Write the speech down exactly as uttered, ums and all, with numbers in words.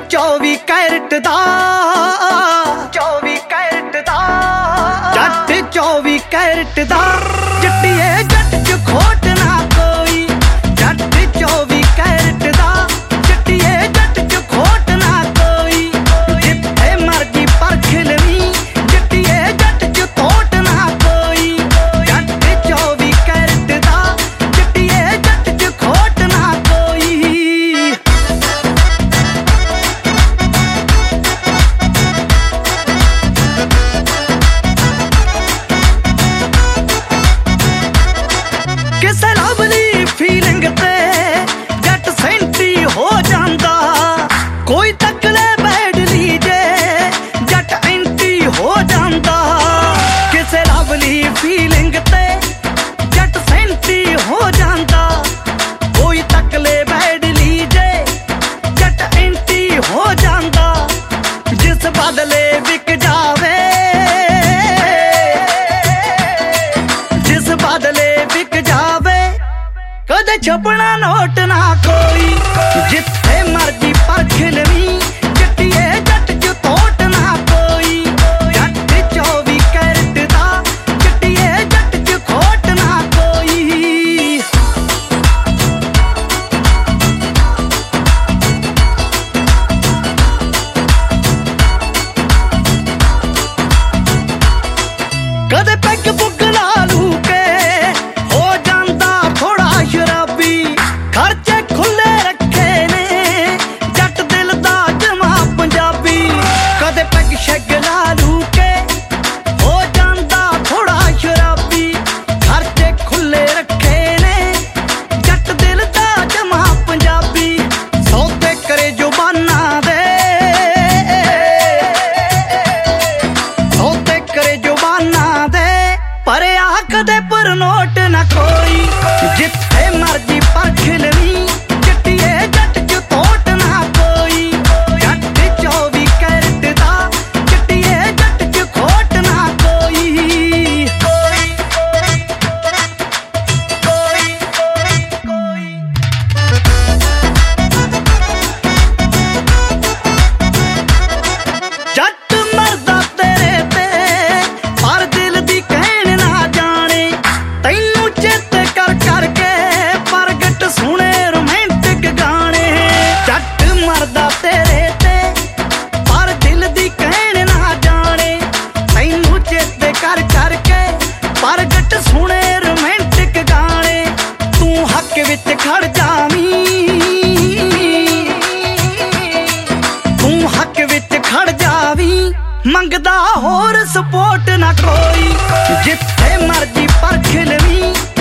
चौबी carat दा चौबी carat दा जट चौबी carat दा जट्टिए जट च खोट ना कोई जट चौबी कैरेट दा जट्टिए जट च खोट ना कोई जिथे मर्जी परख लवी जट्टिए जट च खोट ना कोई जट चौबी कैरेट दा जट्टिए जट च खोट ना कोई किसे लवली फीलिंग ते जट सेंटी हो जांदा कोई तकले बैड लीजे जट एंटी हो जांदा किसे लवली फीलिंग ते जट सेंटी हो जांदा कोई तकले बैड लीजे जट एंटी हो जांदा जिस बदले विक जावे जिस बदले विक जावे कदे छपना नोट ना कोई जिथे मर्जी परख लवी जट्टिए जट च तोट ना कोई जट चौबी कैरेट दा जट्टिए जट च खोट ना कोई कदे पैग पुग ला लू के हो जांदा थोड़ा शराबी खर्चे खुले रखे ने जट दिल दा जमा पंजाबी कदे पैग शैग ला लू के हो जांदा थोड़ा शराबी खर्चे खुले रखे ने जट दिल दा जमा पंजाबी सौदे करे जुबाना दे सौदे करे जुबाना दे पर आ कदे पर नोट ना कोई जिथे मर्जी परख लवी जट्टिए जट च तोट ना कोई जट चौबी कैरेट दा जट्टिए जट च खोट ना कोई कोई कोई कोई जट मरदा तेरे ते पर दिल दी कहन ना जाने तैनू चित कर करके प्रगट सुने रोमांटिक गाने जट मरदा तेरे ते पर दिल दी कहन ना जाने तैनू चित कर करके प्रगट सुने रोमांटिक गाने तू हक विच खड़ जावी तू हक विच खड़ जावी मंगदा होर सपोर्ट ना कोई जिथे मर्जी परख लवी